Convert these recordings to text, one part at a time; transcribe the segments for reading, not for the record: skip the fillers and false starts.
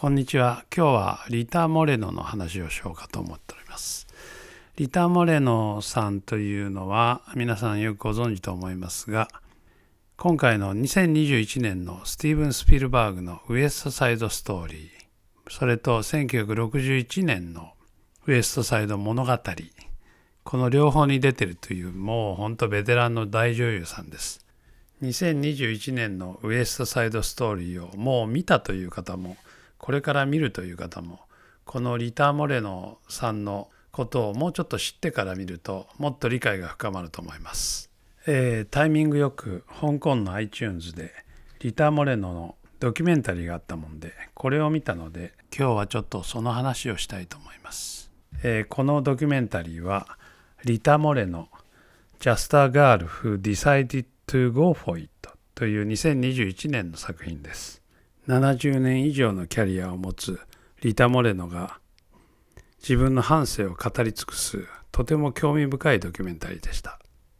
こんにちは。今日はリタ・モレノの話をしようかと思っております。リタ・モレノさんというのは皆さんよくご存知と思いますが、今回の2021年のスティーブン・スピルバーグのウエストサイドストーリー、それと1961年のウエストサイド物語、この両方に出てるというもう本当ベテランの大女優さんです。2021年のウエストサイドストーリーをもう見たという方も、これから見るという方も、このリタ・モレノさんのことをもうちょっと知ってから見るともっと理解が深まると思います。タイミングよく香港の iTunes でリタ・モレノのドキュメンタリーがあったもんで、これを見たので今日はちょっとその話をしたいと思います。このドキュメンタリーはリタ・モレノ Just a Girl Who Decided to Go for It という2021年の作品です。70年以上のキャリアを持つリタ・モレノが自分の半生を語り尽くすとても興味深いドキュメンタリーでした。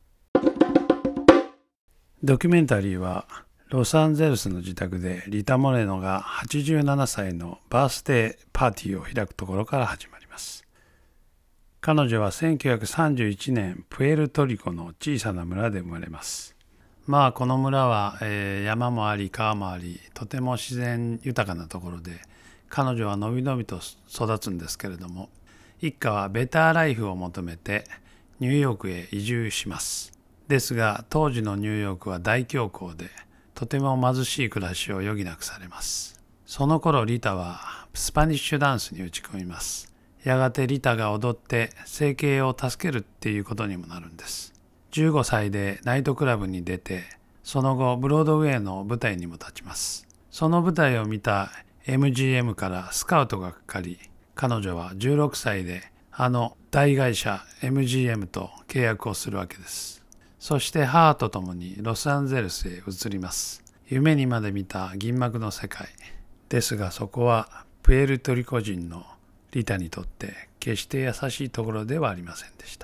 ドキュメンタリーはロサンゼルスの自宅でリタ・モレノが87歳のバースデーパーティーを開くところから始まります。彼女は1931年プエルトリコの小さな村で生まれます。この村は、山もあり川もあり、とても自然豊かなところで、彼女はのびのびと育つんですけれども、一家はベターライフを求めてニューヨークへ移住します。ですが当時のニューヨークは大恐慌で、とても貧しい暮らしを余儀なくされます。その頃リタはスパニッシュダンスに打ち込みます。やがてリタが踊って生計を助けるっていうことにもなるんです。15歳でナイトクラブに出て、その後ブロードウェイの舞台にも立ちます。その舞台を見た MGM からスカウトがかかり、彼女は16歳で大会社 MGM と契約をするわけです。そして母と共にロサンゼルスへ移ります。夢にまで見た銀幕の世界ですが、そこはプエルトリコ人のリタにとって決して優しいところではありませんでした。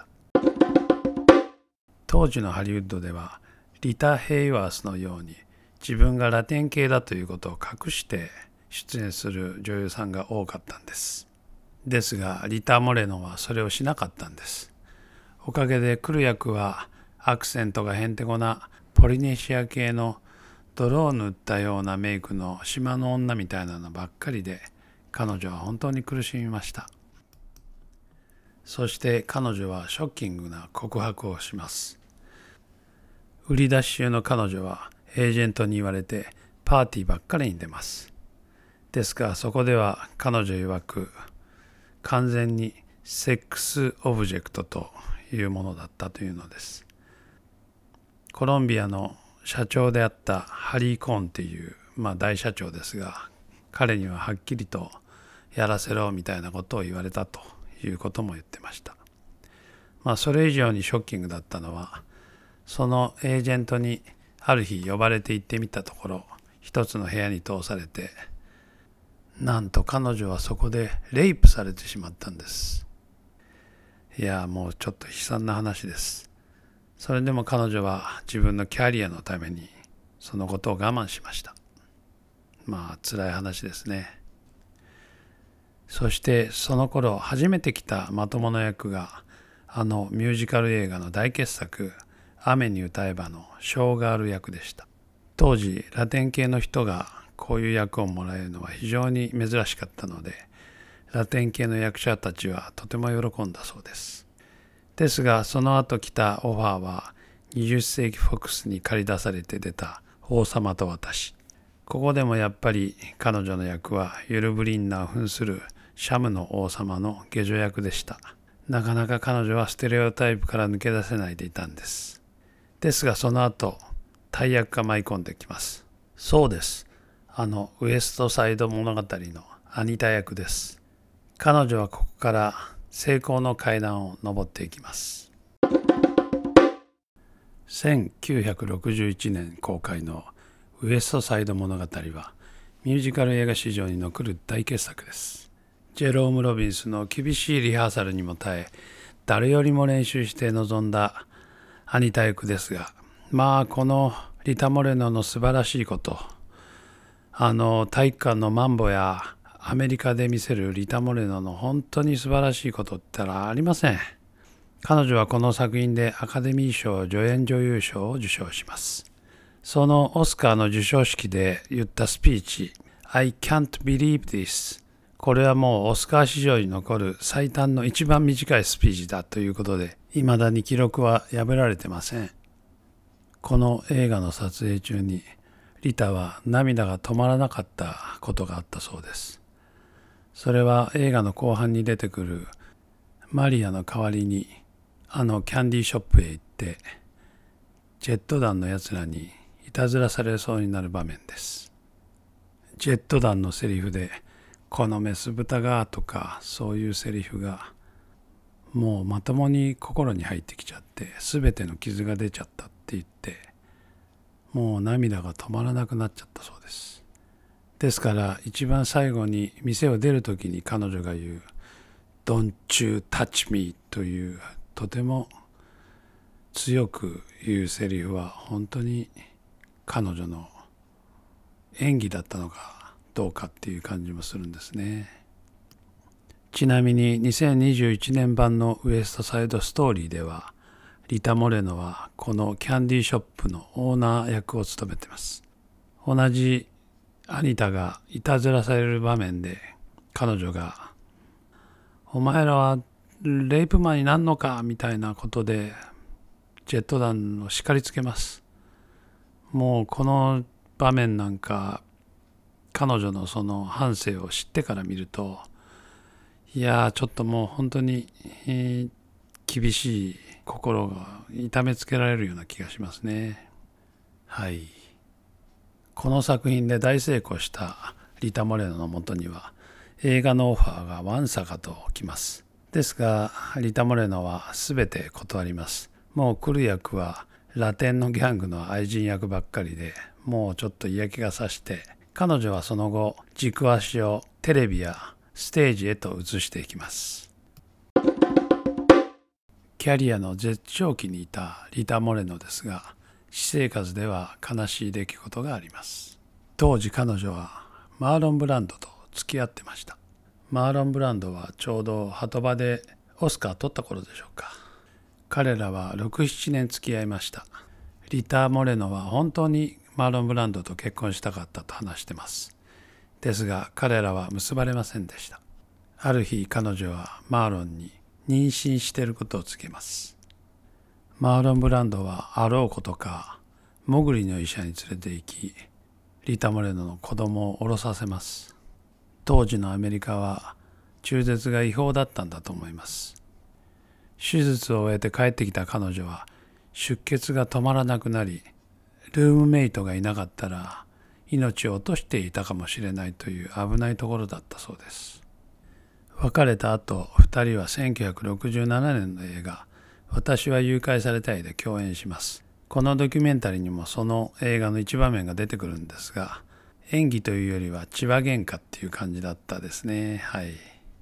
当時のハリウッドではリタ・ヘイワースのように自分がラテン系だということを隠して出演する女優さんが多かったんです。ですがリタ・モレノはそれをしなかったんです。おかげで来る役はアクセントがへんてこなポリネシア系の泥を塗ったようなメイクの島の女みたいなのばっかりで、彼女は本当に苦しみました。そして彼女はショッキングな告白をします。売り出し中の彼女はエージェントに言われてパーティーばっかりに出ます。ですがそこでは彼女曰く完全にセックスオブジェクトというものだったというのです。コロンビアの社長であったハリー・コーンという、大社長ですが、彼にははっきりとやらせろみたいなことを言われたということも言ってました。それ以上にショッキングだったのは、そのエージェントにある日呼ばれて行ってみたところ、一つの部屋に通されて、なんと彼女はそこでレイプされてしまったんです。いやもうちょっと悲惨な話です。それでも彼女は自分のキャリアのためにそのことを我慢しました。辛い話ですね。そしてその頃初めて来たまともな役がミュージカル映画の大傑作雨に歌えばのショーガール役でした。当時ラテン系の人がこういう役をもらえるのは非常に珍しかったので、ラテン系の役者たちはとても喜んだそうです。ですがその後来たオファーは20世紀フォックスに借り出されて出た王様と私。ここでもやっぱり彼女の役はユルブリンナを扮するシャムの王様の下女役でした。なかなか彼女はステレオタイプから抜け出せないでいたんです。ですがその後大役が舞い込んできます。そうです。ウエストサイド物語のアニタ役です。彼女はここから成功の階段を上っていきます。1961年公開のウエストサイド物語はミュージカル映画史上に残る大傑作です。ジェローム・ロビンスの厳しいリハーサルにも耐え、誰よりも練習して臨んだアニタ役ですが、このリタ・モレノの素晴らしいこと、体育館のマンボやアメリカで見せるリタ・モレノの本当に素晴らしいことって言ったらありません。彼女はこの作品でアカデミー賞助演女優賞を受賞します。そのオスカーの授賞式で言ったスピーチ、I can't believe this。これはもうオスカー史上に残る最短の一番短いスピーチだということで、未だに記録は破られてません。この映画の撮影中にリタは涙が止まらなかったことがあったそうです。それは映画の後半に出てくるマリアの代わりにキャンディーショップへ行ってジェット団のやつらにいたずらされそうになる場面です。ジェット団のセリフでこのメス豚がとかそういうセリフがもうまともに心に入ってきちゃって全ての傷が出ちゃったって言ってもう涙が止まらなくなっちゃったそうです。ですから一番最後に店を出るときに彼女が言う Don't you touch me というとても強く言うセリフは本当に彼女の演技だったのかどうかっていう感じもするんですね。ちなみに2021年版のウエストサイドストーリーではリタ・モレノはこのキャンディーショップのオーナー役を務めています。同じアニタがいたずらされる場面で彼女がお前らはレイプマンになんのかみたいなことでジェット団を叱りつけます。もうこの場面なんか彼女のその半生を知ってから見るといやちょっともう本当に、厳しい心が痛めつけられるような気がしますね。はい。この作品で大成功したリタ・モレノのもとには映画のオファーがわんさかと来ます。ですがリタ・モレノは全て断ります。もう来る役はラテンのギャングの愛人役ばっかりでもうちょっと嫌気がさして彼女はその後軸足をテレビやステージへと移していきます。キャリアの絶頂期にいたリタ・モレノですが私生活では悲しい出来事があります。当時彼女はマーロン・ブランドと付き合ってました。マーロン・ブランドはちょうど鳩場でオスカー取った頃でしょうか。彼らは 6,7 年付き合いました。リタ・モレノは本当にマーロン・ブランドと結婚したかったと話してます。ですが彼らは結ばれませんでした。ある日彼女はマーロンに妊娠していることを告げます。マーロン・ブランドはあろうことかモグリの医者に連れて行きリタ・モレノの子供を降ろさせます。当時のアメリカは中絶が違法だったんだと思います。手術を終えて帰ってきた彼女は出血が止まらなくなりルームメイトがいなかったら命を落としていたかもしれないという危ないところだったそうです。別れた後2人は1967年の映画「私は誘拐されたい」で共演します。このドキュメンタリーにもその映画の一場面が出てくるんですが演技というよりは血話喧嘩っていう感じだったですね。はい。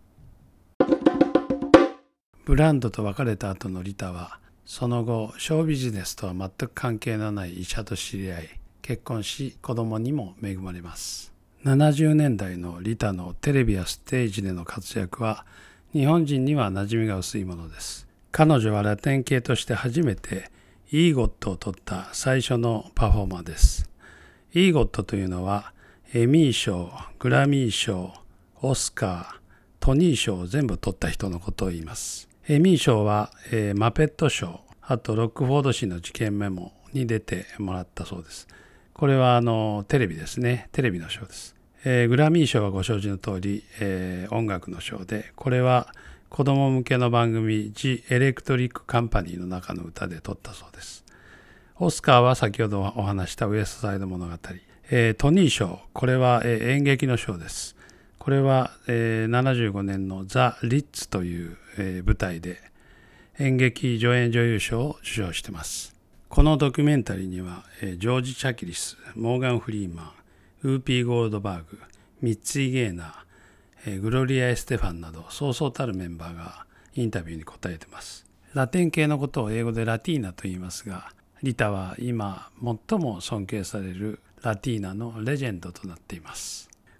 ブランドと別れた後のリタはその後ショービジネスとは全く関係のない医者と知り合い結婚し子供にも恵まれます。70年代のリタのテレビやステージでの活躍は日本人には馴染みが薄いものです。彼女はラテン系として初めてイーゴットを取った最初のパフォーマーです。イーゴットというのはエミー賞、グラミー賞、オスカー、トニー賞を全部取った人のことを言います。エミー賞は、マペット賞、あとロックフォード市の事件メモに出てもらったそうです。これはテレビですね。テレビの賞です。グラミー賞はご承知の通り、音楽の賞で、これは子供向けの番組 The Electric Company の中の歌で取ったそうです。オスカーは先ほどお話したウエストサイド物語。トニー賞、これは、演劇の賞です。これは、75年のザ・リッツという、舞台で演劇助演女優賞を受賞しています。このドキュメンタリーには、ジョージ・チャキリス、モーガン・フリーマン、ウーピー・ゴールドバーグ、ミッツィ・ゲーナー、グロリア・エステファンなどそうそうたるメンバーがインタビューに答えています。ラテン系のことを英語でラティーナと言いますが、リタは今最も尊敬されるラティーナのレジェンドとなっています。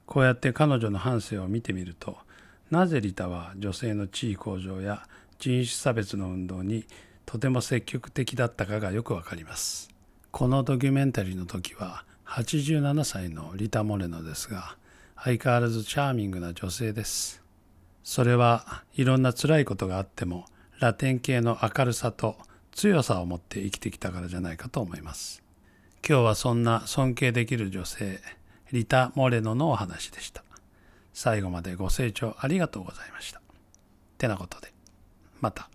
こうやって彼女の半生を見てみると、なぜリタは女性の地位向上や人種差別の運動にとても積極的だったかがよくわかります。このドキュメンタリーの時は87歳のリタ・モレノですが、相変わらずチャーミングな女性です。それはいろんな辛いことがあっても、ラテン系の明るさと強さを持って生きてきたからじゃないかと思います。今日はそんな尊敬できる女性、リタ・モレノのお話でした。最後までご清聴ありがとうございました。てなことで、また。